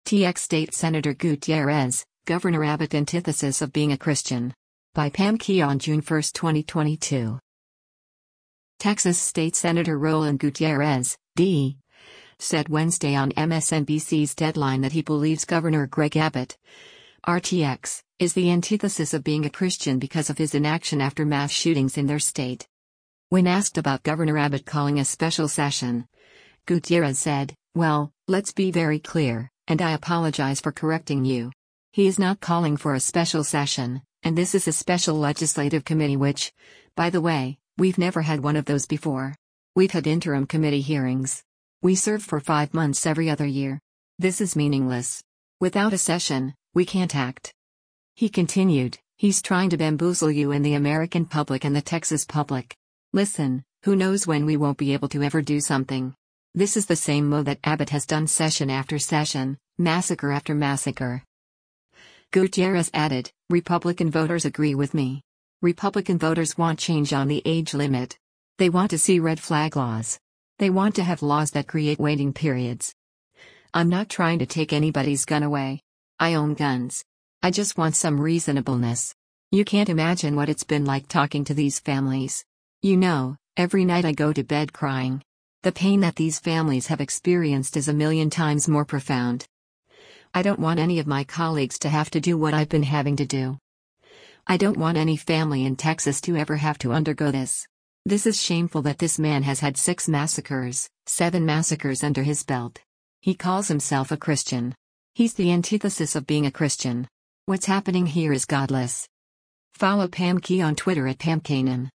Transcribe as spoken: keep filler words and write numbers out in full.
T X State Senator Gutierrez, Governor Abbott Antithesis of Being a Christian. By Pam Key on June first, twenty twenty-two. Texas State Senator Roland Gutierrez, D. said Wednesday on M S N B C's Deadline that he believes Governor Greg Abbott, R T X, is the antithesis of being a Christian because of his inaction after mass shootings in their state. When asked about Governor Abbott calling a special session, Gutierrez said, "Well, let's be very clear, and I apologize for correcting you. He is not calling for a special session, and this is a special legislative committee which, by the way, we've never had one of those before. We've had interim committee hearings. We serve for five months every other year. This is meaningless. Without a session, we can't act." He continued, "He's trying to bamboozle you and the American public and the Texas public. Listen, who knows when we won't be able to ever do something. This is the same mo that Abbott has done session after session, massacre after massacre." Gutierrez added, "Republican voters agree with me. Republican voters want change on the age limit. They want to see red flag laws. They want to have laws that create waiting periods. I'm not trying to take anybody's gun away. I own guns. I just want some reasonableness. You can't imagine what it's been like talking to these families. You know, every night I go to bed crying. The pain that these families have experienced is a million times more profound. I don't want any of my colleagues to have to do what I've been having to do. I don't want any family in Texas to ever have to undergo this. This is shameful that this man has had six massacres, seven massacres under his belt. He calls himself a Christian. He's the antithesis of being a Christian. What's happening here is godless." Follow Pam Key on Twitter at Pam Kanan.